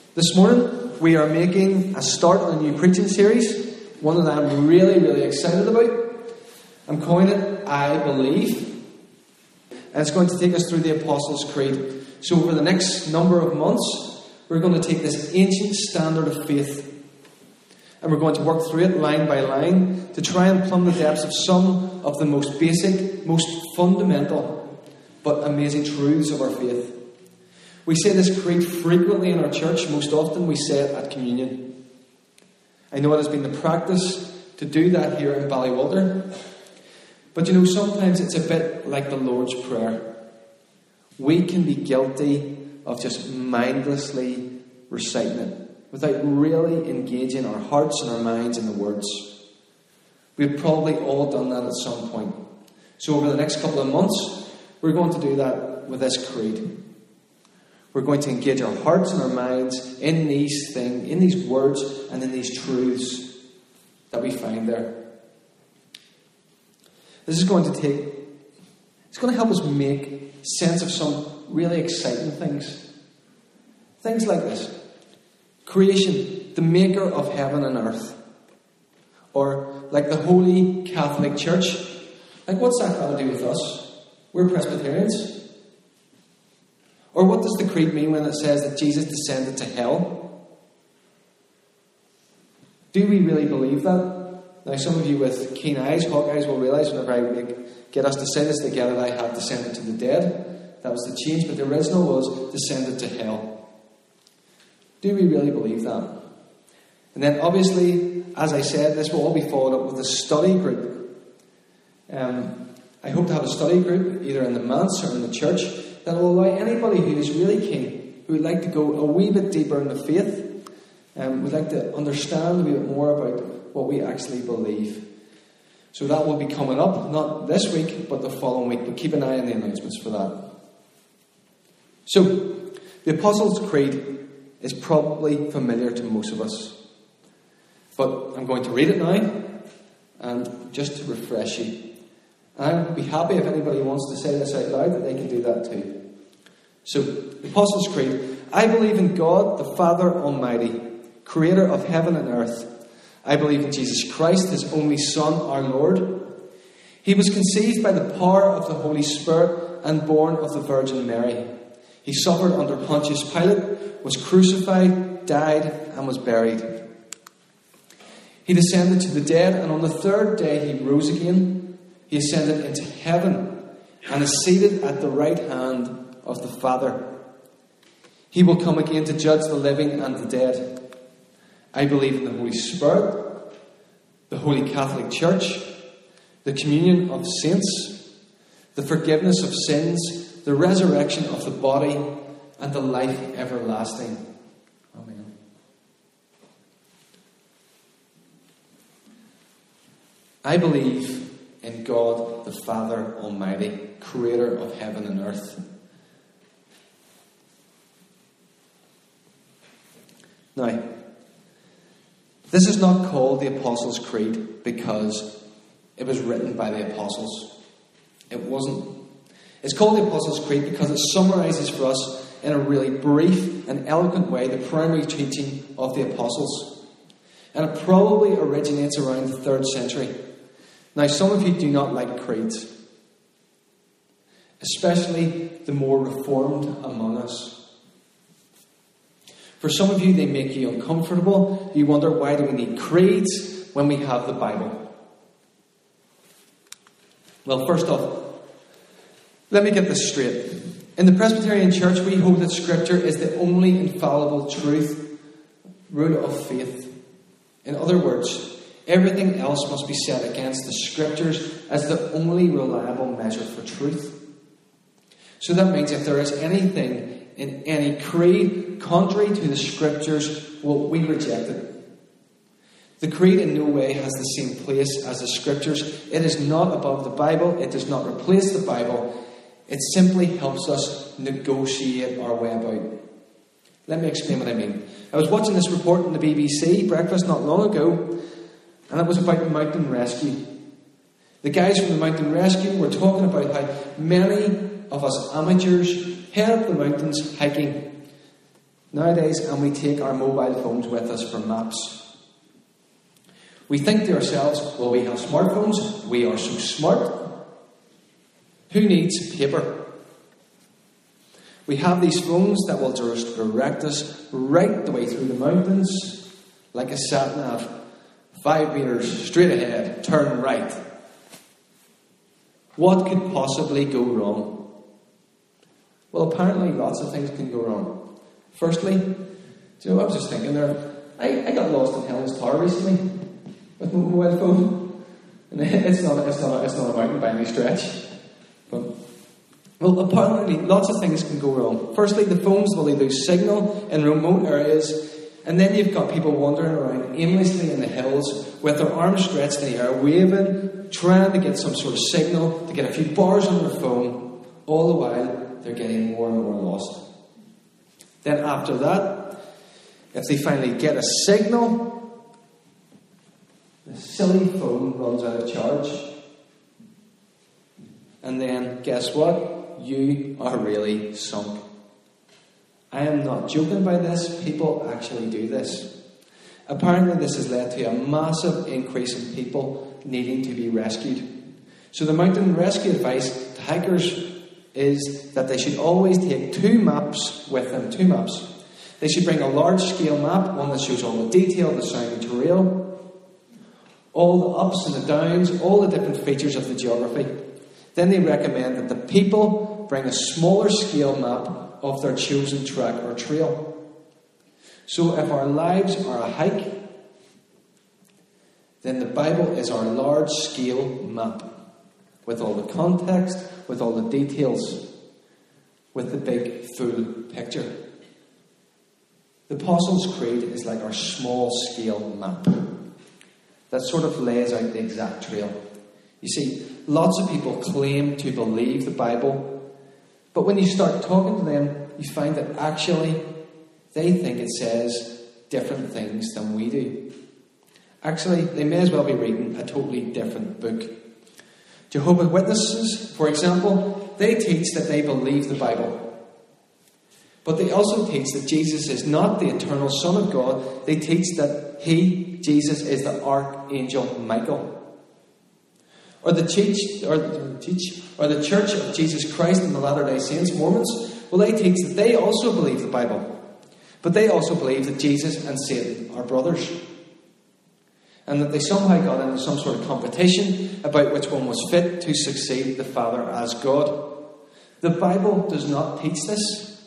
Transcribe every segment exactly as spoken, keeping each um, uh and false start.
This morning, we are making a start on a new preaching series, one that I'm really, really excited about. I'm calling it I Believe, and it's going to take us through the Apostles' Creed. So over the next number of months, we're going to take this ancient standard of faith, and we're going to work through it line by line to try and plumb the depths of some of the most basic, most fundamental, but amazing truths of our faith. We say this creed frequently in our church. Most often we say it at communion. I know it has been the practice to do that here in Ballywalter. But you know, sometimes it's a bit like the Lord's Prayer. We can be guilty of just mindlessly reciting it without really engaging our hearts and our minds in the words. We've probably all done that at some point. So over the next couple of months, we're going to do that with this creed. We're going to engage our hearts and our minds in these things, in these words and in these truths that we find there. This is going to take, it's going to help us make sense of some really exciting things. Things like this. Creation, the maker of heaven and earth. Or like the Holy Catholic Church. Like, what's that got to do with us? We're Presbyterians. Or what does the creed mean when it says that Jesus descended to hell? Do we really believe that? Now, some of you with keen eyes, hawk eyes, will realise whenever I make, get us to say this together that I have descended to the dead. That was the change, but the original was descended to hell. Do we really believe that? And then, obviously, as I said, this will all be followed up with a study group. Um, I hope to have a study group, either in the manse or in the church, that will allow anybody who is really keen, who would like to go a wee bit deeper into faith, um, would like to understand a wee bit more about what we actually believe. So that will be coming up, not this week, but the following week. But keep an eye on the announcements for that. So, the Apostles' Creed is probably familiar to most of us. But I'm going to read it now, and just to refresh you. I'd be happy if anybody wants to say this out loud, that they can do that too. So, the Apostles' Creed. I believe in God, the Father Almighty, creator of heaven and earth. I believe in Jesus Christ, his only Son, our Lord. He was conceived by the power of the Holy Spirit and born of the Virgin Mary. He suffered under Pontius Pilate, was crucified, died, and was buried. He descended to the dead, and on the third day he rose again. He ascended into heaven and is seated at the right hand of the Father. He will come again to judge the living and the dead. I believe in the Holy Spirit, the Holy Catholic Church, the communion of saints, the forgiveness of sins, the resurrection of the body, and the life everlasting. Amen. I believe in God, the Father Almighty, creator of heaven and earth. Now, this is not called the Apostles' Creed because it was written by the Apostles. It wasn't. It's called the Apostles' Creed because it summarizes for us in a really brief and eloquent way the primary teaching of the Apostles. And it probably originates around the third century. Now, some of you do not like creeds, especially the more reformed among us. For some of you, they make you uncomfortable. You wonder, why do we need creeds when we have the Bible? Well, first off, let me get this straight. In the Presbyterian Church, we hold that Scripture is the only infallible truth, rule of faith. In other words, everything else must be set against the Scriptures as the only reliable measure for truth. So that means if there is anything in any creed contrary to the Scriptures, well, we reject it. The creed in no way has the same place as the Scriptures. It is not above the Bible. It does not replace the Bible. It simply helps us negotiate our way about. Let me explain what I mean. I was watching this report on the B B C Breakfast not long ago, and it was about mountain rescue. The guys from the mountain rescue were talking about how many of us amateurs head up the mountains hiking. nowadays, and we take our mobile phones with us for maps. We think to ourselves, well, we have smartphones, we are so smart. Who needs paper? We have these phones that will just direct us right the way through the mountains, like a sat-nav. Five metres straight ahead, turn right. What could possibly go wrong? Well, apparently lots of things can go wrong. Firstly, do you know, I was just thinking there, I, I got lost in Helen's Tower recently with my mobile phone. And it's not, it's not, it's not a mountain by any stretch. But, well, apparently lots of things can go wrong. Firstly, the phones will lose signal in remote areas. And then you've got people wandering around aimlessly in the hills with their arms stretched in the air, waving, trying to get some sort of signal, to get a few bars on their phone. All the while, they're getting more and more lost. Then after that, if they finally get a signal, the silly phone runs out of charge. And then, guess what? You are really sunk. I am not joking by this. People actually do this. Apparently this has led to a massive increase in people needing to be rescued. So the mountain rescue advice to hikers is that they should always take two maps with them. Two maps. They should bring a large scale map, one that shows all the detail of the surrounding terrain, all the ups and the downs, all the different features of the geography. Then they recommend that the people bring a smaller scale map of their chosen track or trail. So if our lives are a hike, then the Bible is our large-scale map, with all the context, with all the details, with the big, full picture. The Apostles' Creed is like our small-scale map that sort of lays out the exact trail. You see, lots of people claim to believe the Bible, but when you start talking to them, you find that actually they think it says different things than we do. Actually, they may as well be reading a totally different book. Jehovah's Witnesses, for example, they teach that they believe the Bible. But they also teach that Jesus is not the eternal Son of God. They teach that he, Jesus, is the Archangel Michael. Or the teach, or the teach, or the Church of Jesus Christ and the Latter-day Saints, Mormons, well, they teach that they also believe the Bible, but they also believe that Jesus and Satan are brothers, and that they somehow got into some sort of competition about which one was fit to succeed the Father as God. The Bible does not teach this.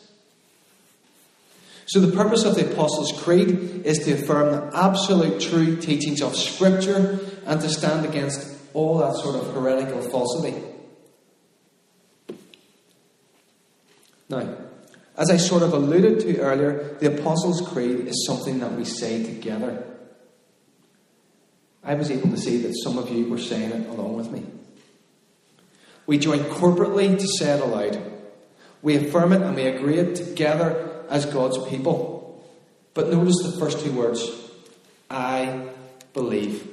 So the purpose of the Apostles' Creed is to affirm the absolute true teachings of Scripture and to stand against all that sort of heretical falsity. Now, as I sort of alluded to earlier, the Apostles' Creed is something that we say together. I was able to see that some of you were saying it along with me. We join corporately to say it aloud. We affirm it and we agree it together as God's people. But notice the first two words. I believe.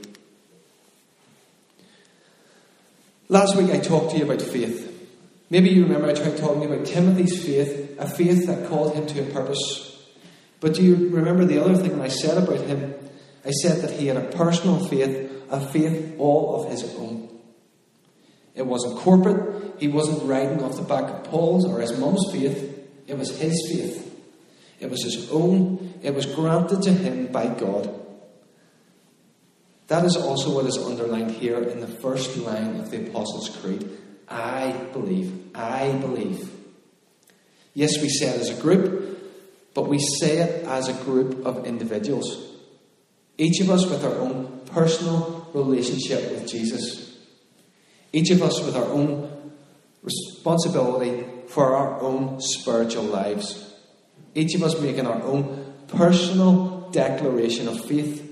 Last week I talked to you about faith. Maybe you remember I tried talking about Timothy's faith, a faith that called him to a purpose. But do you remember the other thing I said about him? I said that he had a personal faith, a faith all of his own. It wasn't corporate. He wasn't riding off the back of Paul's or his mum's faith. It was his faith. It was his own. It was granted to him by God. That is also what is underlined here in the first line of the Apostles' Creed. I believe. I believe. Yes, we say it as a group, but we say it as a group of individuals. Each of us with our own personal relationship with Jesus. Each of us with our own responsibility for our own spiritual lives. Each of us making our own personal declaration of faith.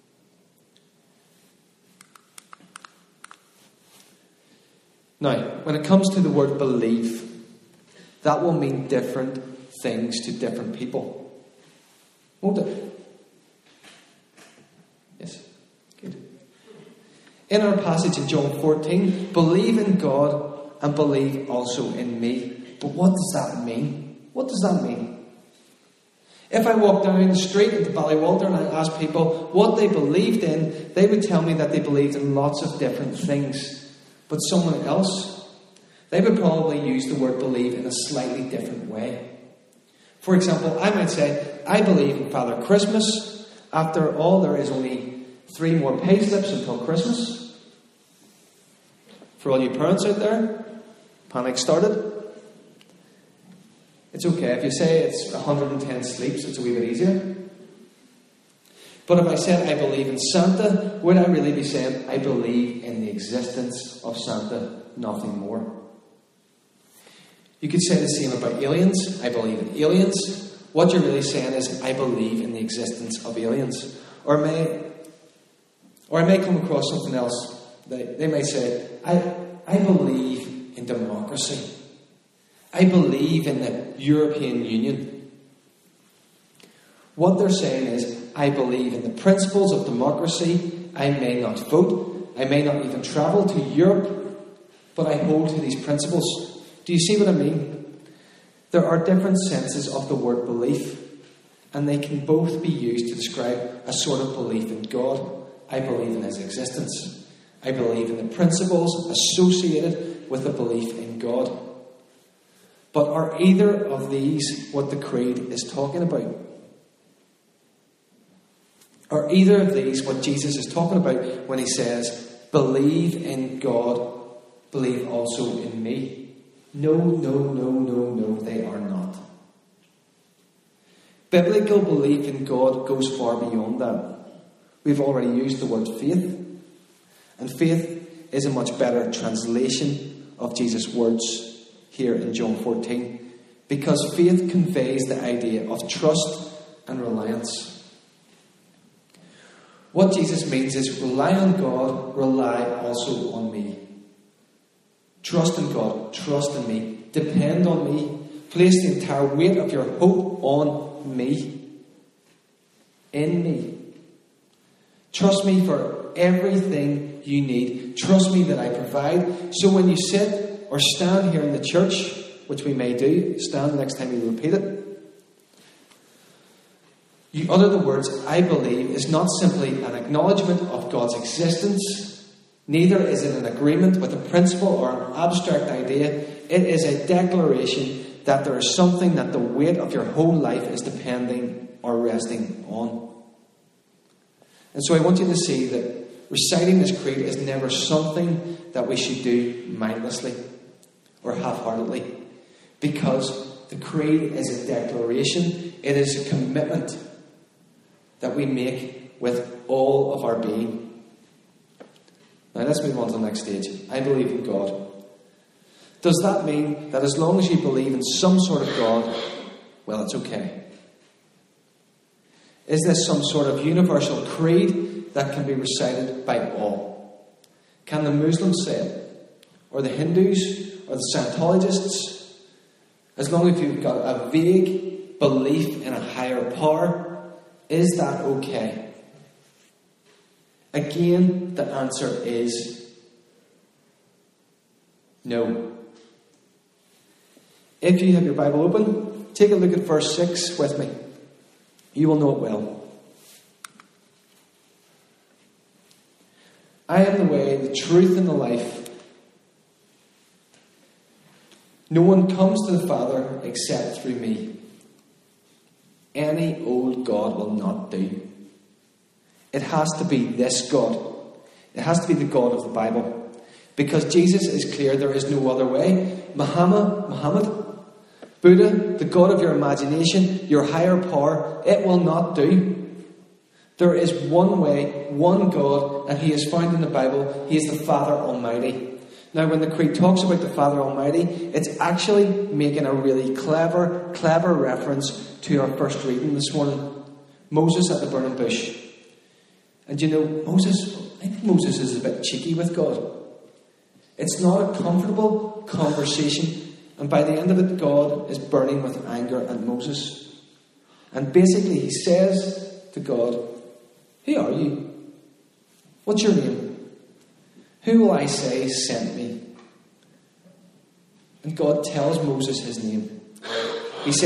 Now, when it comes to the word believe, that will mean different things to different people. Won't it? Yes. Good. In our passage in John fourteen, believe in God and believe also in me. But what does that mean? What does that mean? If I walked down the street into Ballywalter and I asked people what they believed in, they would tell me that they believed in lots of different things. But someone else, they would probably use the word believe in a slightly different way. For example, I might say, I believe in Father Christmas. After all, there is only three more pay slips until Christmas. For all you parents out there, panic started. It's okay. If you say it's one hundred ten sleeps, it's a wee bit easier. But if I said I believe in Santa, would I really be saying I believe in the existence of Santa, nothing more? You could say the same about aliens. I believe in aliens. What you're really saying is I believe in the existence of aliens. Or may, or I may come across something else. They, they may say, I, I believe in democracy. I believe in the European Union. What they're saying is, I believe in the principles of democracy. I may not vote. I may not even travel to Europe. But I hold to these principles. Do you see what I mean? There are different senses of the word belief. And they can both be used to describe a sort of belief in God. I believe in His existence. I believe in the principles associated with a belief in God. But are either of these what the creed is talking about? Are either of these what Jesus is talking about when He says, believe in God, believe also in me? No, no, no, no, no, they are not. Biblical belief in God goes far beyond that. We've already used the word faith. And faith is a much better translation of Jesus' words here in John fourteen, because faith conveys the idea of trust and reliance. What Jesus means is rely on God, rely also on me. Trust in God, trust in me, depend on me, place the entire weight of your hope on me, in me. Trust me for everything you need. Trust me that I provide. So when you sit or stand here in the church, which we may do, stand next time we repeat it, you utter the words, I believe, is not simply an acknowledgement of God's existence, neither is it an agreement with a principle or an abstract idea. It is a declaration that there is something that the weight of your whole life is depending or resting on. And so I want you to see that reciting this creed is never something that we should do mindlessly or half-heartedly, because the creed is a declaration, it is a commitment that we make with all of our being. Now let's move on to the next stage. I believe in God. Does that mean that as long as you believe in some sort of God, well, it's okay? Is this some sort of universal creed that can be recited by all? Can the Muslims say it? Or the Hindus? Or the Scientologists? As long as you've got a vague belief in a higher power, is that okay? Again, the answer is no. If you have your Bible open, take a look at verse six with me. You will know it well. I am the way, the truth, and the life. No one comes to the Father except through me. Any old God will not do. It has to be this God. It has to be the God of the Bible. Because Jesus is clear there is no other way. Muhammad, Muhammad, Buddha, the God of your imagination, your higher power, it will not do. There is one way, one God, and He is found in the Bible. He is the Father Almighty. Now, when the Creed talks about the Father Almighty, it's actually making a really clever, clever reference to our first reading this morning. Moses at the burning bush. And you know, Moses, I think Moses is a bit cheeky with God. It's not a comfortable conversation. And by the end of it, God is burning with anger at Moses. And basically, he says to God, who are you? What's your name? Who will I say sent me? And God tells Moses his name. He says,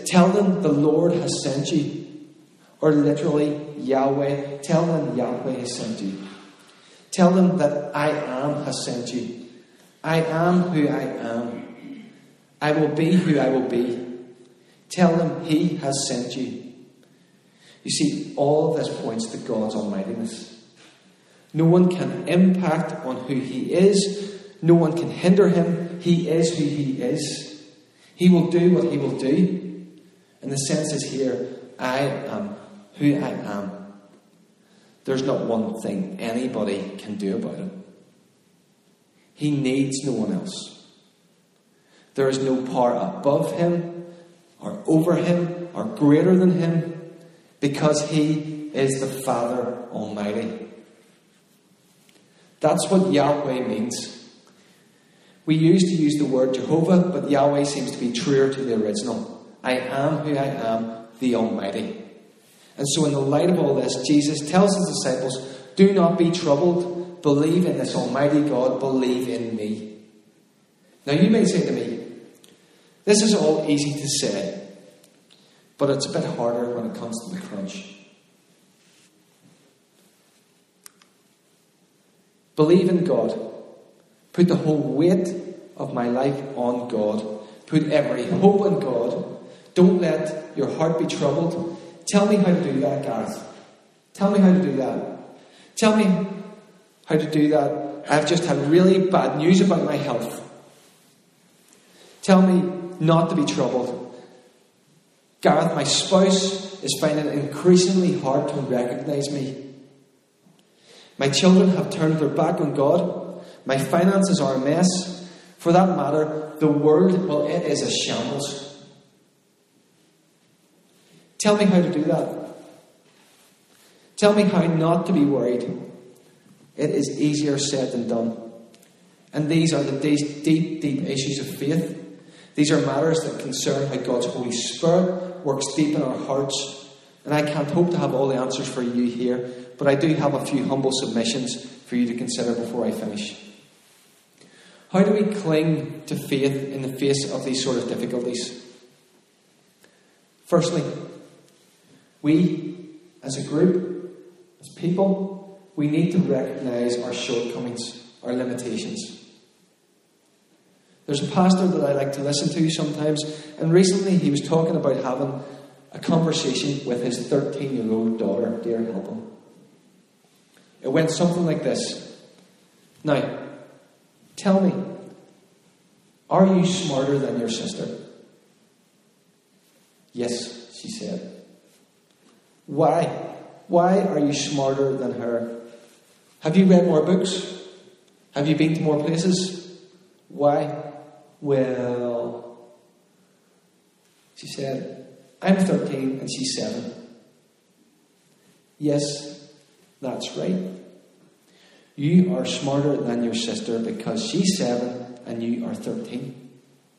tell them the Lord has sent you. Or literally, Yahweh. Tell them Yahweh has sent you. Tell them that I am has sent you. I am who I am. I will be who I will be. Tell them He has sent you. You see, all of this points to God's almightiness. No one can impact on who He is. No one can hinder Him. He is who He is. He will do what He will do. And the sense is here, I am who I am. There's not one thing anybody can do about it. He needs no one else. There is no power above Him, or over Him, or greater than Him, because He is the Father Almighty. That's what Yahweh means. We used to use the word Jehovah, but Yahweh seems to be truer to the original. I am who I am, the Almighty. And so in the light of all this, Jesus tells His disciples, do not be troubled. Believe in this Almighty God. Believe in me. Now you may say to me, this is all easy to say, but it's a bit harder when it comes to the crunch. Believe in God. Put the whole weight of my life on God. Put every hope in God. Don't let your heart be troubled. Tell me how to do that, Gareth. Tell me how to do that. Tell me how to do that. I've just had really bad news about my health. Tell me not to be troubled. Gareth, my spouse is finding it increasingly hard to recognize me. My children have turned their back on God. My finances are a mess. For that matter, the world, well, it is a shambles. Tell me how to do that. Tell me how not to be worried. It is easier said than done. And these are the deep, deep issues of faith. These are matters that concern how God's Holy Spirit works deep in our hearts. And I can't hope to have all the answers for you here, but I do have a few humble submissions for you to consider before I finish. How do we cling to faith in the face of these sort of difficulties? Firstly, we, as a group, as people, we need to recognise our shortcomings, our limitations. There's a pastor that I like to listen to sometimes, and recently he was talking about having a conversation with his thirteen-year-old daughter. Dear help him. It went something like this. Now, tell me, are you smarter than your sister? Yes, she said. Why? Why are you smarter than her? Have you read more books? Have you been to more places? Why? Well, she said, I'm thirteen and she's seven. Yes, that's right. You are smarter than your sister because she's seven and you are thirteen.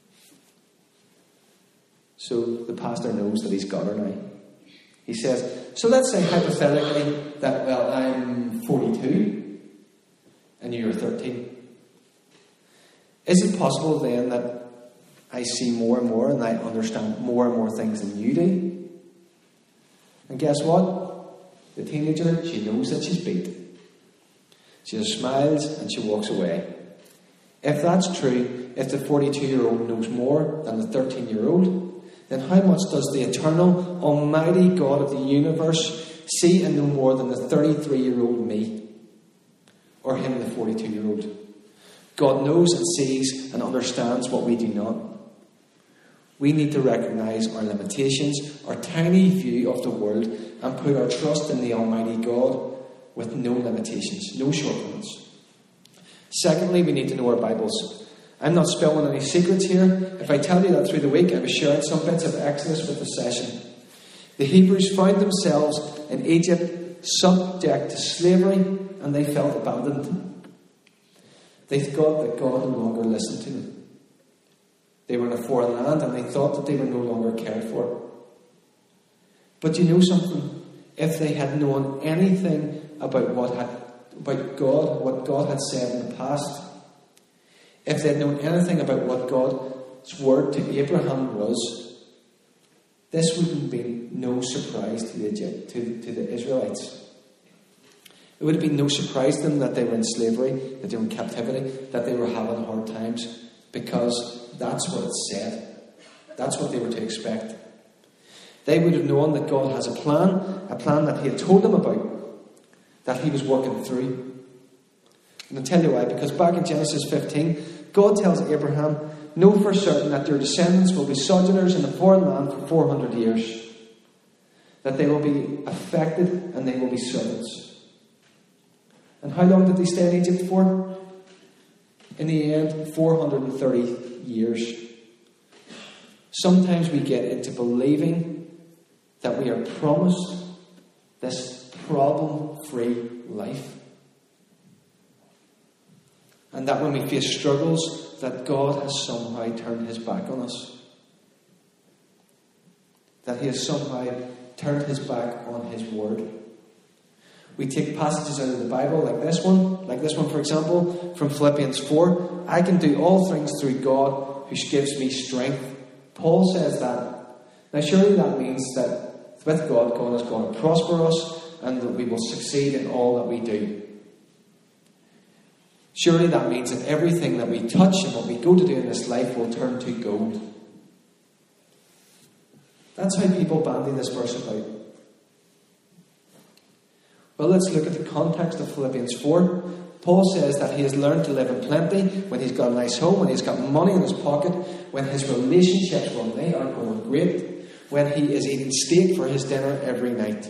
So the pastor knows that he's got her now. He says, so let's say hypothetically that, well, I'm forty-two and you're thirteen. Is it possible then that I see more and more and I understand more and more things than you do? And guess what? The teenager, she knows that she's beat. She just smiles and she walks away. If that's true, if the forty-two-year-old knows more than the thirteen-year-old, then how much does the eternal, almighty God of the universe see and know more than the thirty-three-year-old me? Or him, the forty-two-year-old? God knows and sees and understands what we do not. We need to recognise our limitations, our tiny view of the world, and put our trust in the Almighty God with no limitations, no shortcomings. Secondly, we need to know our Bibles. I'm not spilling any secrets here. If I tell you that through the week I was sharing some bits of Exodus with the session. The Hebrews found themselves in Egypt subject to slavery, and they felt abandoned. They thought that God no longer listened to them. They were in a foreign land and they thought that they were no longer cared for. But you know something? If they had known anything about what had, about God, what God had said in the past, if they had known anything about what God's word to Abraham was, This would have been no surprise to the, to, to the Israelites. It would have been no surprise to them that they were in slavery, that they were in captivity, that they were having hard times, because that's what it said. That's what they were to expect. They would have known that God has a plan, a plan that He had told them about, that He was working through. And I'll tell you why, because back in Genesis fifteen, God tells Abraham, know for certain that your descendants will be sojourners in a foreign land for four hundred years. That they will be affected and they will be servants. And how long did they stay in Egypt for? In the end, four hundred thirty years. Sometimes we get into believing that we are promised this problem-free life. And that when we face struggles, that God has somehow turned His back on us. That He has somehow turned His back on His word. We take passages out of the Bible like this one, like this one for example, from Philippians four. I can do all things through God who gives me strength. Paul says that. Now surely that means that with God, God is going to prosper us and that we will succeed in all that we do. Surely that means that everything that we touch and what we go to do in this life will turn to gold. That's how people bandy this verse about. Well, let's look at the context of Philippians four. Paul says that he has learned to live in plenty, when he's got a nice home, when he's got money in his pocket, when his relationships, well, they are going great, when he is eating steak for his dinner every night.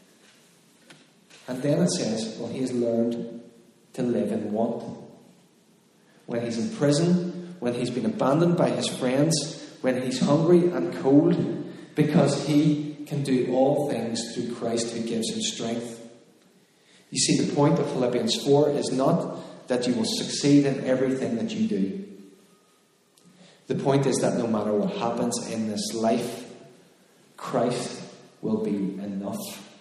And then it says, well, he has learned to live in want. When he's in prison, when he's been abandoned by his friends, when he's hungry and cold, because he can do all things through Christ who gives him strength. You see, the point of Philippians four is not that you will succeed in everything that you do. The point is that no matter what happens in this life, Christ will be enough.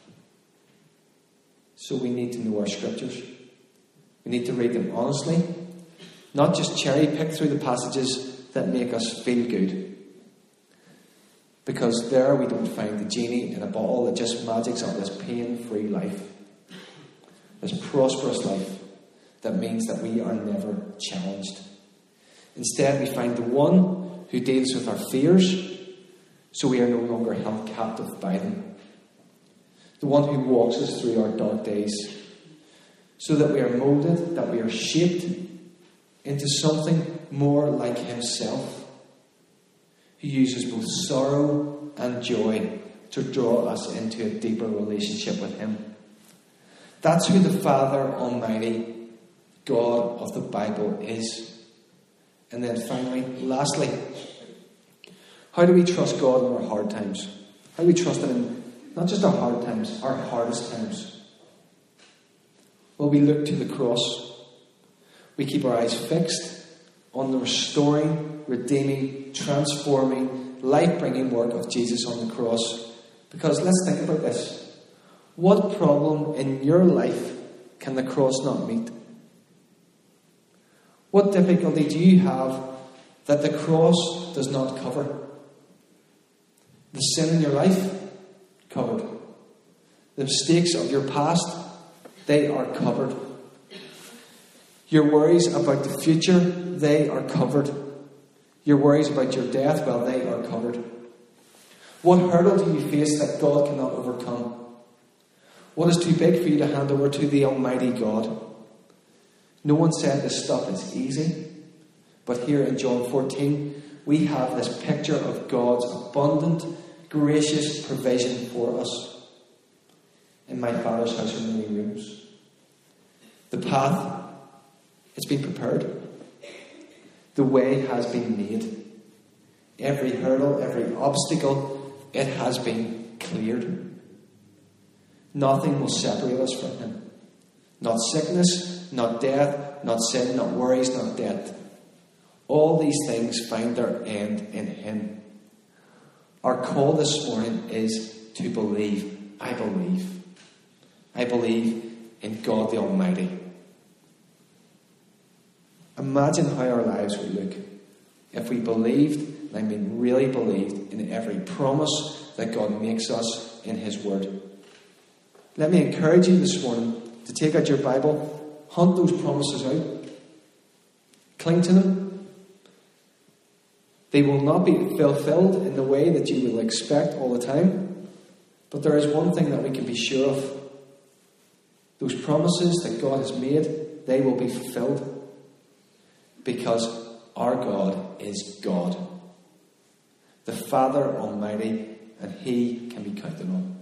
So we need to know our scriptures. We need to read them honestly, not just cherry pick through the passages that make us feel good. Because there we don't find the genie in a bottle that just magics up this pain-free life. This prosperous life that means that we are never challenged. Instead, we find the one who deals with our fears, so we are no longer held captive by them. The one who walks us through our dark days, so that we are molded, that we are shaped into something more like Himself, who uses both sorrow and joy to draw us into a deeper relationship with Him. That's who the Father Almighty, God of the Bible is. And then finally, lastly, how do we trust God in our hard times? How do we trust Him in not just our hard times, our hardest times? Well, we look to the cross. We keep our eyes fixed on the restoring, redeeming, transforming, life-bringing work of Jesus on the cross. Because let's think about this. What problem in your life can the cross not meet? What difficulty do you have that the cross does not cover? The sin in your life? Covered. The mistakes of your past? They are covered. Your worries about the future? They are covered. Your worries about your death? Well, they are covered. What hurdle do you face that God cannot overcome? What is too big for you to hand over to the Almighty God? No one said this stuff is easy. But here in John fourteen, we have this picture of God's abundant, gracious provision for us. In my Father's house are many rooms. The path, it's been prepared. The way has been made. Every hurdle, every obstacle, it has been cleared. Nothing will separate us from Him. Not sickness, not death, not sin, not worries, not debt. All these things find their end in Him. Our call this morning is to believe. I believe. I believe in God the Almighty. Imagine how our lives would look if we believed and I mean really believed in every promise that God makes us in His Word. Let me encourage you this morning to take out your Bible, hunt those promises out, cling to them. They will not be fulfilled in the way that you will expect all the time, but there is one thing that we can be sure of. Those promises that God has made, they will be fulfilled, because our God is God, the Father Almighty, and He can be counted on.